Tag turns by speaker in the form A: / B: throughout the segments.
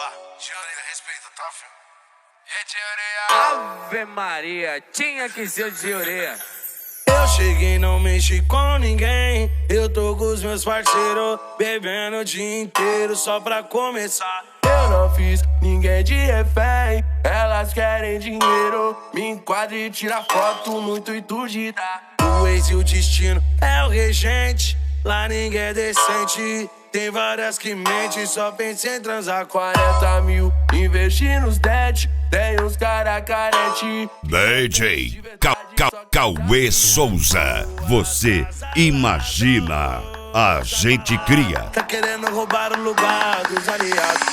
A: Tioreia, respeita, tá, filho?
B: Ave Maria, tinha que ser o Tioreia.
C: Eu cheguei, não mexi com ninguém. Eu tô com os meus parceiros, bebendo o dia inteiro só pra começar. Eu não fiz ninguém de refém, elas querem dinheiro. Me enquadra e tira foto no intuito de dar. O ex e o destino é o regente, lá ninguém é decente. Tem várias que mentem, só pensa em transar 40 mil. Investir nos dead, tem uns cara carente.
D: DJ Cauê Souza, você imagina, a gente cria.
C: Tá querendo roubar o lugar dos aliados.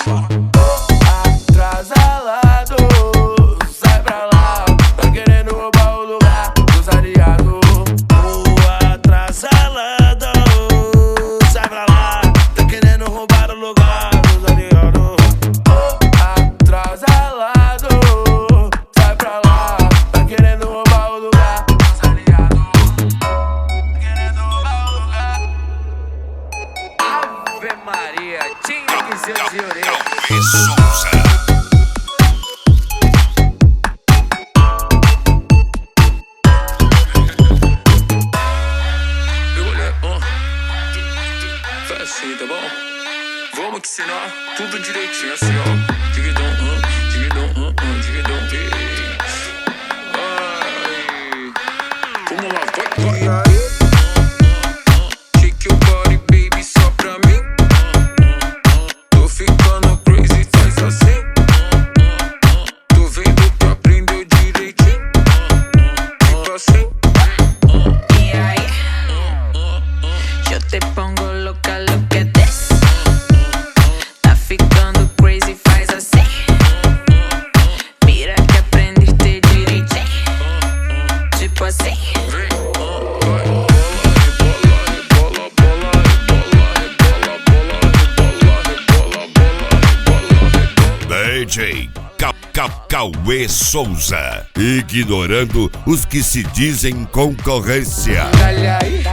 C: Atrasalado, sai pra lá. Tá querendo roubar o lugar dos aliados. Atrasalado, sai pra lá. Tá querendo roubar o lugar dos aliados. Atrasalado, sai pra lá. Tá querendo roubar o lugar dos aliados. Querendo roubar o lugar.
B: Ave Maria, tinha que ser o Tioreia.
D: Cauê Souza.
E: Assim, tá bom? Vamos que senão tudo direitinho assim, ó. Digidão, digidão, digidão, ai. Vamos lá, vai. Shake your body, baby, só pra mim. Tô ficando crazy, faz assim. Tô vendo que aprendeu direitinho. Tipo assim.
F: E aí? Eu te pongo louca, look at this. Tá ficando crazy, faz assim. Mira que aprendeste direitinho. Tipo assim.
D: DJ Cauê Souza, ignorando os que se dizem concorrência.
C: Olha aí.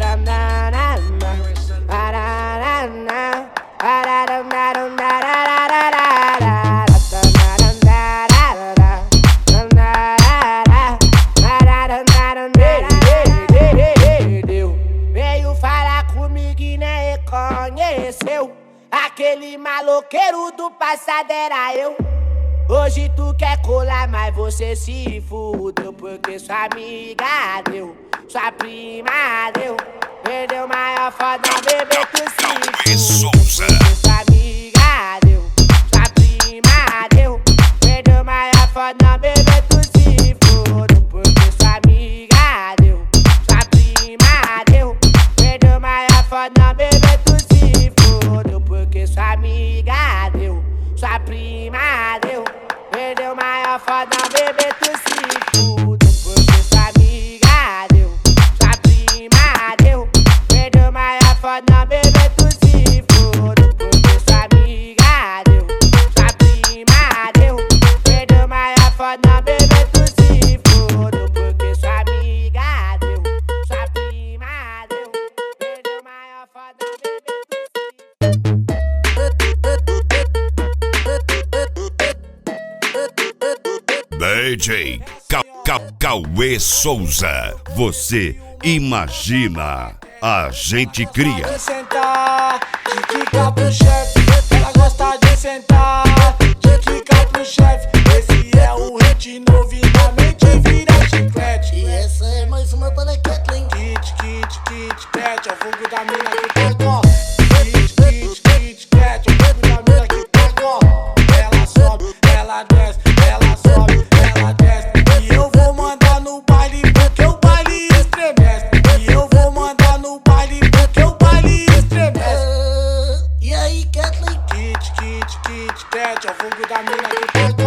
C: Veio falar comigo e nem reconheceu. Aquele maloqueiro do passado era eu. Hoje tu quer colar, mas você se fudeu. Porque sua amiga deu, sua prima deu. Perdeu maior foda, bebê, tu se
D: Souza.
C: fudeu. Sua amiga deu, sua prima deu. Perdeu maior foda, bebê, tu se fudeu. Porque sua amiga deu, sua prima deu. Perdeu maior foda, bebê, tu se fudeu. Porque sua amiga deu, sua prima deu. Perdeu maior foda, bebê, tu se fudeu. Porque sua amiga deu, sua prima deu. Perdeu maior foda, bebê, tu se fudeu. Porque sua amiga deu, sua prima deu. Perdeu maior foda, bebê, tu se fudeu. Porque sua amiga deu, sua prima deu. Perdeu maior foda, bebê,
D: DJ Cauê Souza, você imagina, a gente cria.
G: De sentar, de quicar pro chefe. Ela gosta de sentar, de quicar pro chefe. Esse é o hit novo e na mente vira chiclete.
H: E essa é mais uma para Kathleen.
G: Kit, cat, é o fogo da mina que pega, ó. Kit, cat, é o fogo da mina que pega, ó. Ela sobe, ela desce, ela sobe, ela desce. E eu vou mandar no baile porque o baile estremece. E eu vou mandar no baile porque o baile estremece.
H: E aí, Kathleen?
G: Kit, cat, é o fogo da mina que pega.